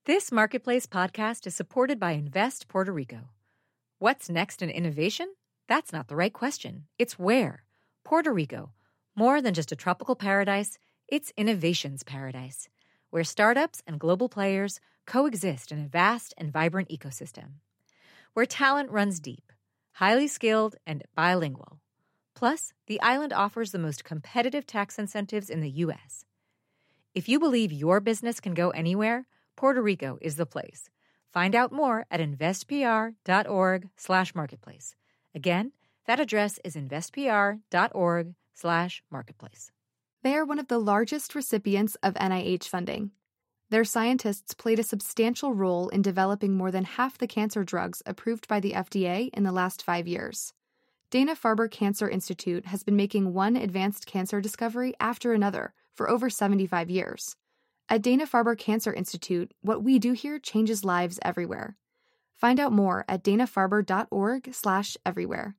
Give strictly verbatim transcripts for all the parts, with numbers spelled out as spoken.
This Marketplace podcast is supported by Invest Puerto Rico. What's next in innovation? That's not the right question. It's where. Puerto Rico. More than just a tropical paradise, it's innovation's paradise, where startups and global players coexist in a vast and vibrant ecosystem. Where talent runs deep, highly skilled, and bilingual. Plus, the island offers the most competitive tax incentives in the U S. If you believe your business can go anywhere, Puerto Rico is the place. Find out more at investpr.org slash marketplace. Again, that address is investpr.org slash marketplace. They are one of the largest recipients of N I H funding. Their scientists played a substantial role in developing more than half the cancer drugs approved by the F D A in the last five years. Dana-Farber Cancer Institute has been making one advanced cancer discovery after another for over seventy-five years. At Dana-Farber Cancer Institute, what we do here changes lives everywhere. Find out more at danafarber.org slash everywhere.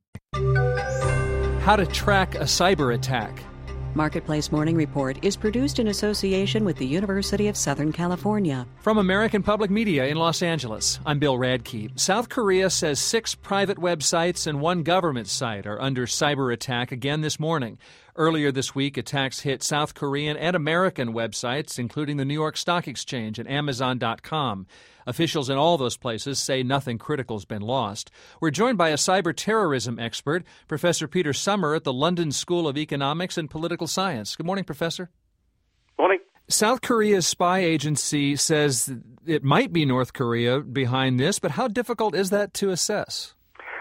How to track a cyber attack. Marketplace Morning Report is produced in association with the University of Southern California. From American Public Media in Los Angeles, I'm Bill Radke. South Korea says six private websites and one government site are under cyber attack again this morning. Earlier this week, attacks hit South Korean and American websites, including the New York Stock Exchange and Amazon dot com. Officials in all those places say nothing critical has been lost. We're joined by a cyber terrorism expert, Professor Peter Sommer at the London School of Economics and Political Science. Good morning, Professor. Morning. South Korea's spy agency says it might be North Korea behind this, but how difficult is that to assess?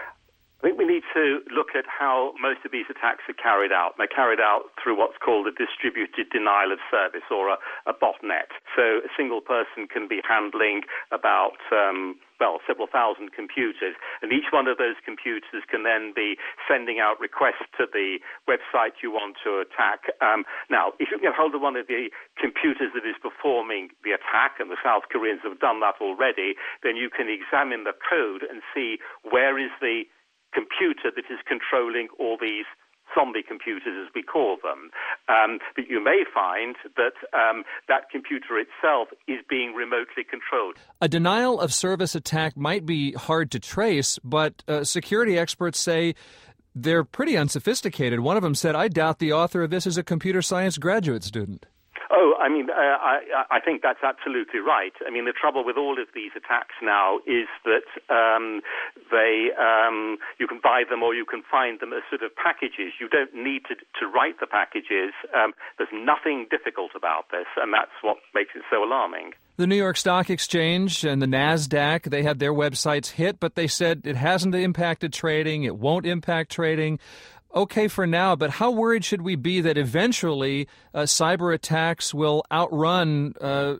I think we need to look at how most of these attacks are carried out. They're carried out through what's called a distributed denial of service, or a, a botnet. So a single person can be handling about, um, well, several thousand computers, and each one of those computers can then be sending out requests to the website you want to attack. Um, now, if you get hold of one of the computers that is performing the attack, and the South Koreans have done that already, then you can examine the code and see where is the computer that is controlling all these zombie computers, as we call them. Um, but you may find that um, that computer itself is being remotely controlled. A denial of service attack might be hard to trace, but uh, security experts say they're pretty unsophisticated. One of them said, I doubt the author of this is a computer science graduate student. Oh, I mean, uh, I, I think that's absolutely right. I mean, the trouble with all of these attacks now is that um, they um, you can buy them or you can find them as sort of packages. You don't need to, to write the packages. Um, there's nothing difficult about this, and that's what makes it so alarming. The New York Stock Exchange and the NASDAQ, they had their websites hit, but they said it hasn't impacted trading, it won't impact trading. Okay for now, but how worried should we be that eventually uh, cyber attacks will outrun uh,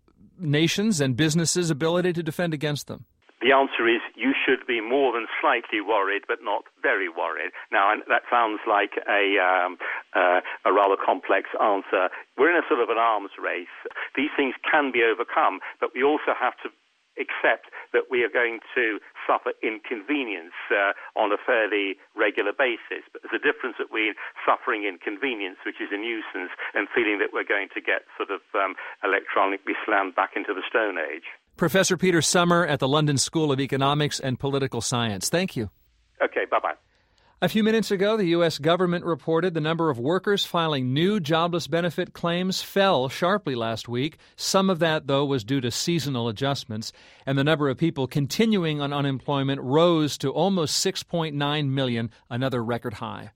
nations and businesses' ability to defend against them? The answer is you should be more than slightly worried, but not very worried. Now, and that sounds like a, um, uh, a rather complex answer. We're in a sort of an arms race. These things can be overcome, but we also have to accept that we are going to suffer inconvenience uh, on a fairly regular basis. But there's a difference between suffering inconvenience, which is a nuisance, and feeling that we're going to get sort of um, electronically slammed back into the Stone Age. Professor Peter Sommer at the London School of Economics and Political Science. Thank you. Okay, bye-bye. A few minutes ago, the U S government reported the number of workers filing new jobless benefit claims fell sharply last week. Some of that, though, was due to seasonal adjustments, and the number of people continuing on unemployment rose to almost six point nine million, another record high.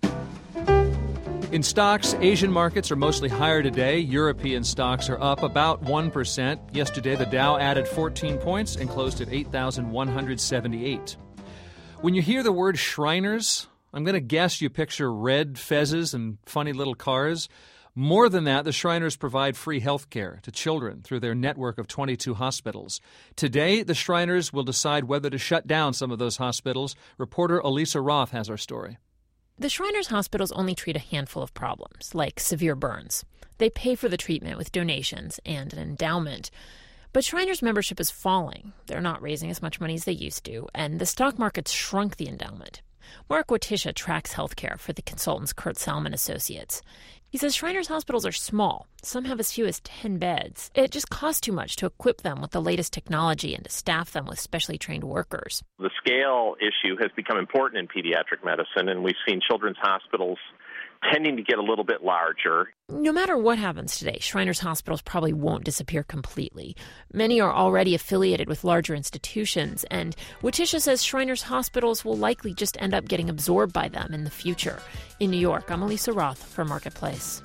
In stocks, Asian markets are mostly higher today. European stocks are up about one percent. Yesterday, the Dow added fourteen points and closed at eight thousand one hundred seventy-eight. When you hear the word Shriners, I'm going to guess you picture red fezzes and funny little cars. More than that, the Shriners provide free health care to children through their network of twenty-two hospitals. Today, the Shriners will decide whether to shut down some of those hospitals. Reporter Elisa Roth has our story. The Shriners hospitals only treat a handful of problems, like severe burns. They pay for the treatment with donations and an endowment. But Shriners' membership is falling. They're not raising as much money as they used to, and the stock market's shrunk the endowment. Mark Watisha tracks healthcare for the consultants Kurt Salmon Associates. He says Shriners hospitals are small. Some have as few as ten beds. It just costs too much to equip them with the latest technology and to staff them with specially trained workers. The scale issue has become important in pediatric medicine, and we've seen children's hospitals tending to get a little bit larger. No matter what happens today, Shriners hospitals probably won't disappear completely. Many are already affiliated with larger institutions, and Watisha says Shriners hospitals will likely just end up getting absorbed by them in the future. In New York, I'm Elisa Roth for Marketplace.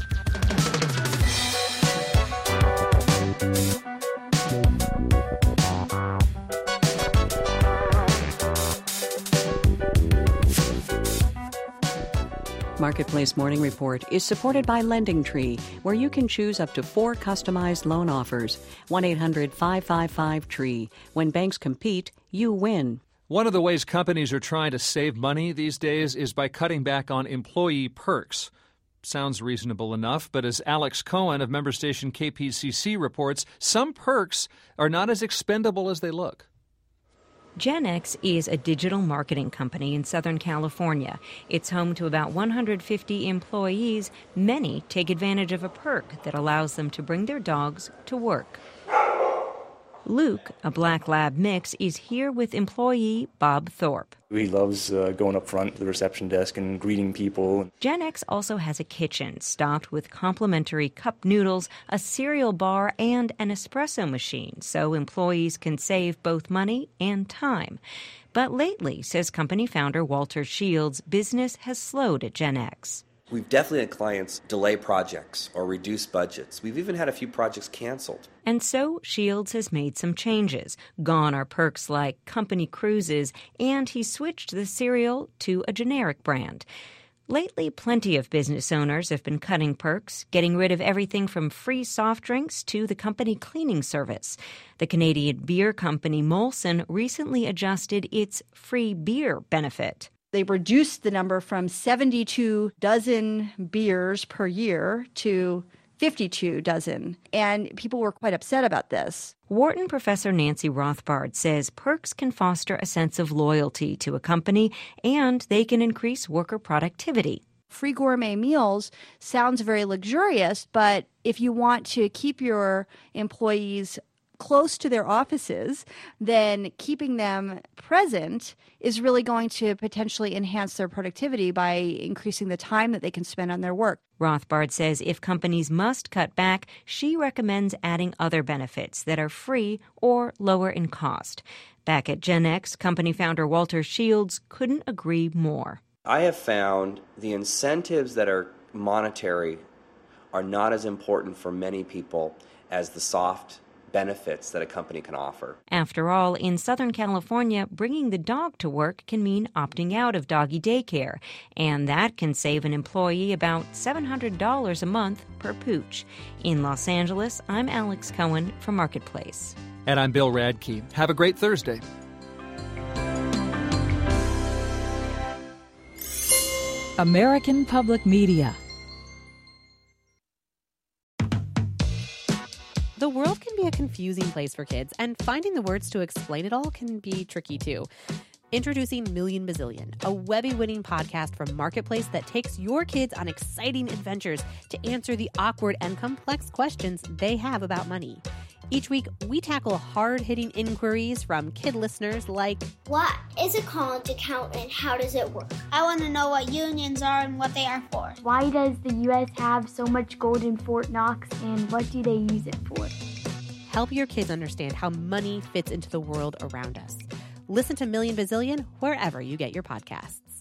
Marketplace Morning Report is supported by LendingTree, where you can choose up to four customized loan offers. one eight hundred five five five TREE. When banks compete, you win. One of the ways companies are trying to save money these days is by cutting back on employee perks. Sounds reasonable enough, but as Alex Cohen of member station K P C C reports, some perks are not as expendable as they look. Gen X is a digital marketing company in Southern California. It's home to about one hundred fifty employees. Many take advantage of a perk that allows them to bring their dogs to work. Luke, a black lab mix, is here with employee Bob Thorpe. He loves uh, going up front to the reception desk and greeting people. Gen X also has a kitchen stocked with complimentary cup noodles, a cereal bar, and an espresso machine, so employees can save both money and time. But lately, says company founder Walter Shields, business has slowed at Gen X. We've definitely had clients delay projects or reduce budgets. We've even had a few projects canceled. And so Shields has made some changes. Gone are perks like company cruises, and he switched the cereal to a generic brand. Lately, plenty of business owners have been cutting perks, getting rid of everything from free soft drinks to the company cleaning service. The Canadian beer company Molson recently adjusted its free beer benefit. They reduced the number from seventy-two dozen beers per year to fifty-two dozen, and people were quite upset about this. Wharton professor Nancy Rothbard says perks can foster a sense of loyalty to a company, and they can increase worker productivity. Free gourmet meals sounds very luxurious, but if you want to keep your employees close to their offices, then keeping them present is really going to potentially enhance their productivity by increasing the time that they can spend on their work. Rothbard says if companies must cut back, she recommends adding other benefits that are free or lower in cost. Back at Gen X, company founder Walter Shields couldn't agree more. I have found the incentives that are monetary are not as important for many people as the soft benefits that a company can offer. After all, in Southern California, bringing the dog to work can mean opting out of doggy daycare, and that can save an employee about seven hundred dollars a month per pooch. In Los Angeles, I'm Alex Cohen for Marketplace. And I'm Bill Radke. Have a great Thursday. American Public Media. The world can be a confusing place for kids, and finding the words to explain it all can be tricky too. Introducing Million Bazillion, a Webby-winning podcast from Marketplace that takes your kids on exciting adventures to answer the awkward and complex questions they have about money. Each week, we tackle hard-hitting inquiries from kid listeners like, what is a college account and how does it work? I want to know what unions are and what they are for. Why does the U S have so much gold in Fort Knox and what do they use it for? Help your kids understand how money fits into the world around us. Listen to Million Bazillion wherever you get your podcasts.